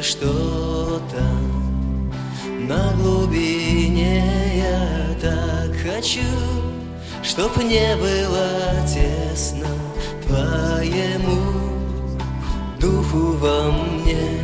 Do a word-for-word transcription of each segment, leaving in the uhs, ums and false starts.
что там на глубине. Я так хочу, чтоб не было тесно твоему духу во мне.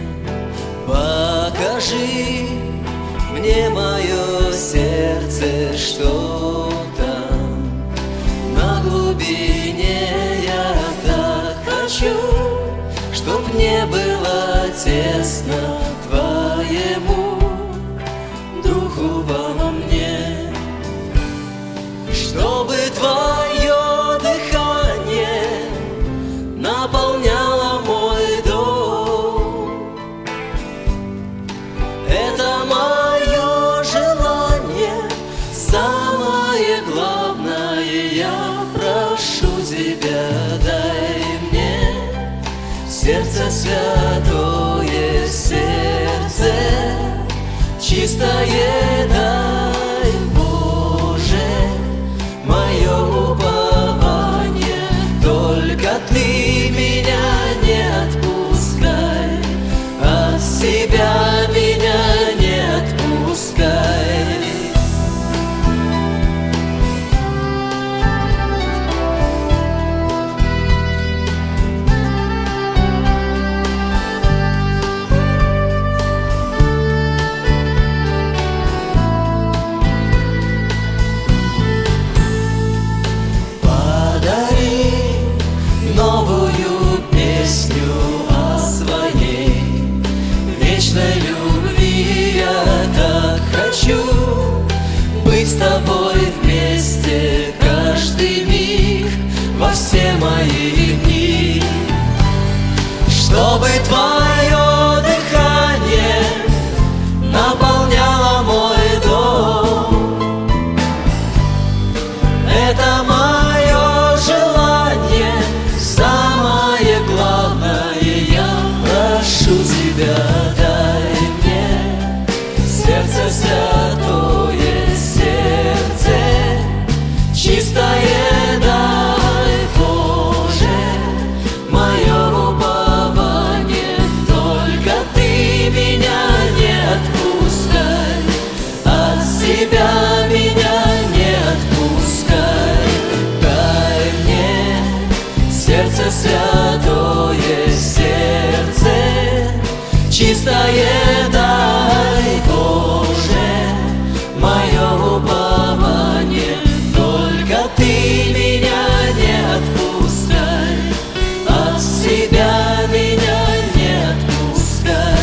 Покажи мне мое сердце, что там на глубине. Я так хочу, чтоб не было тесно твоему духу во мне. Чтобы твое дыхание наполняло мой дом. Это мое желание, самое главное. Я прошу тебя, дай мне сердце святое, сердце чистое, дай, Боже, мое упование. Только ты меня не отпускай, от себя меня не отпускай. Быть с тобой вместе каждый миг, во все мои дни. Чтобы твое дыхание наполняло мой дом. Это мое желание, самое главное. Я прошу тебя, дай мне сердце святое, чистое, дай, Боже, мое упование. Только ты меня не отпускай, от себя меня не отпускай. Дай мне сердце святое, сердце чистое, дай, Боже, мое упование. Ты меня не отпускай, от себя меня не отпускай.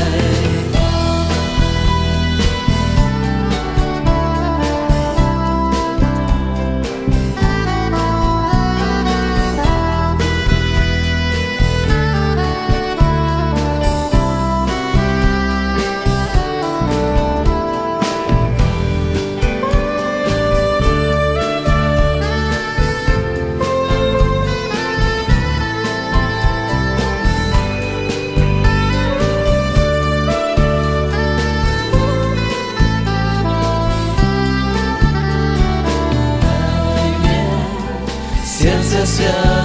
Сердце святое.